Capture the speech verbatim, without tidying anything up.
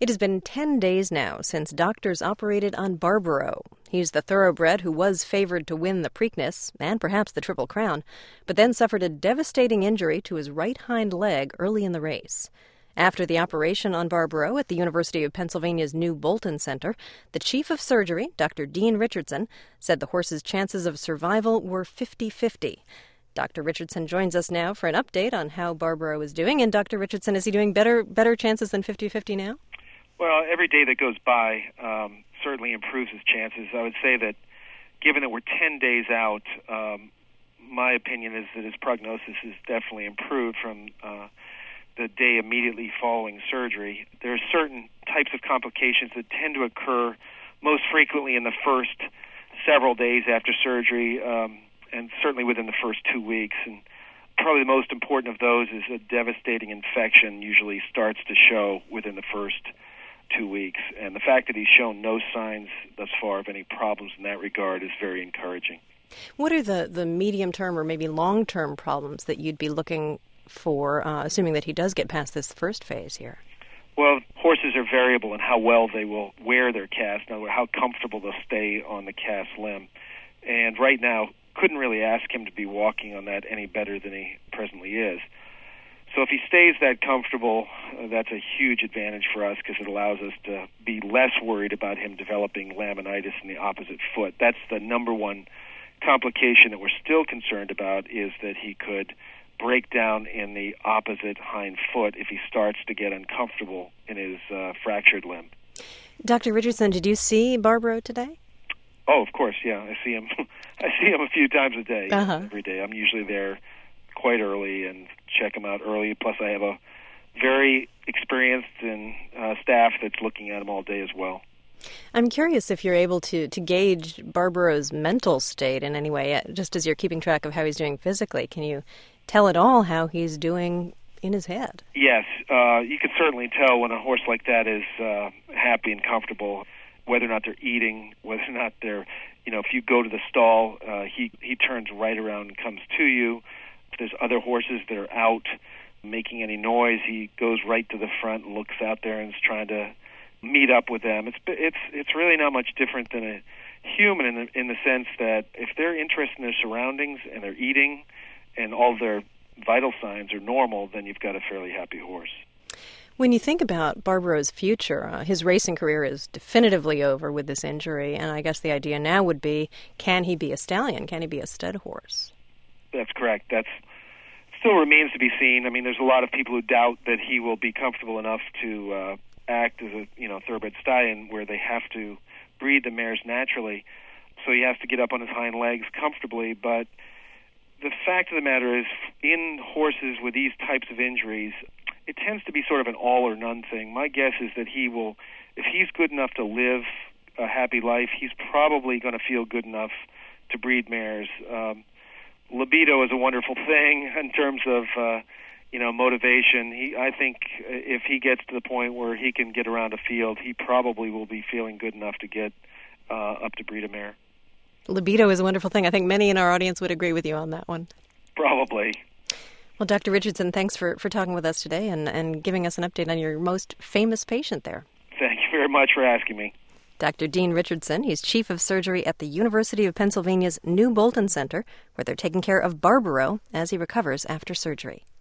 It has been ten days now since doctors operated on Barbaro. He's the thoroughbred who was favored to win the Preakness and perhaps the Triple Crown, but then suffered a devastating injury to his right hind leg early in the race. After the operation on Barbaro at the University of Pennsylvania's new Bolton Center, the chief of surgery, Doctor Dean Richardson, said the horse's chances of survival were fifty-fifty. Doctor Richardson joins us now for an update on how Barbaro is doing. And Doctor Richardson, is he doing better better chances than fifty-fifty now? Well, every day that goes by um, certainly improves his chances. I would say that given that we're ten days out, um, my opinion is that his prognosis is definitely improved from uh, the day immediately following surgery. There are certain types of complications that tend to occur most frequently in the first several days after surgery, um, and certainly within the first two weeks. And probably the most important of those is a devastating infection usually starts to show within the first two weeks. And the fact that he's shown no signs thus far of any problems in that regard is very encouraging. What are the, the medium-term or maybe long-term problems that you'd be looking for, uh, assuming that he does get past this first phase here? Well, horses are variable in how well they will wear their cast, in other words, how comfortable they'll stay on the cast limb. And right now, couldn't really ask him to be walking on that any better than he presently is. So if he stays that comfortable, uh, that's a huge advantage for us because it allows us to be less worried about him developing laminitis in the opposite foot. That's the number one complication that we're still concerned about, is that he could break down in the opposite hind foot if he starts to get uncomfortable in his uh, fractured limb. Doctor Richardson, did you see Barbaro today? Oh, of course, yeah. I see him. I see him a few times a day, uh-huh. every day. I'm usually there quite early and check him out early. Plus, I have a very experienced and uh, staff that's looking at him all day as well. I'm curious if you're able to, to gauge Barbaro's mental state in any way, just as you're keeping track of how he's doing physically. Can you tell at all how he's doing in his head? Yes, uh, you can certainly tell when a horse like that is uh, happy and comfortable, whether or not they're eating, whether or not they're, you know, if you go to the stall, uh, he, he turns right around and comes to you. If there's other horses that are out making any noise, he goes right to the front and looks out there and is trying to meet up with them. It's it's it's really not much different than a human in the, in the sense that if they're interested in their surroundings and they're eating and all their vital signs are normal, then you've got a fairly happy horse. When you think about Barbaro's future, uh, his racing career is definitively over with this injury, and I guess the idea now would be, can he be a stallion? Can he be a stud horse? That's correct. That's still remains to be seen. I mean, there's a lot of people who doubt that he will be comfortable enough to uh, act as a you know thoroughbred stallion, where they have to breed the mares naturally. So he has to get up on his hind legs comfortably. But the fact of the matter is, in horses with these types of injuries, it tends to be sort of an all or none thing. My guess is that he will, if he's good enough to live a happy life, he's probably going to feel good enough to breed mares. Um, libido is a wonderful thing in terms of uh, you know motivation. He, I think, if he gets to the point where he can get around a field, he probably will be feeling good enough to get uh, up to breed a mare. Libido is a wonderful thing. I think many in our audience would agree with you on that one. Probably. Well, Doctor Richardson, thanks for, for talking with us today and, and giving us an update on your most famous patient there. Thank you very much for asking me. Doctor Dean Richardson, he's chief of surgery at the University of Pennsylvania's new Bolton Center, where they're taking care of Barbaro as he recovers after surgery.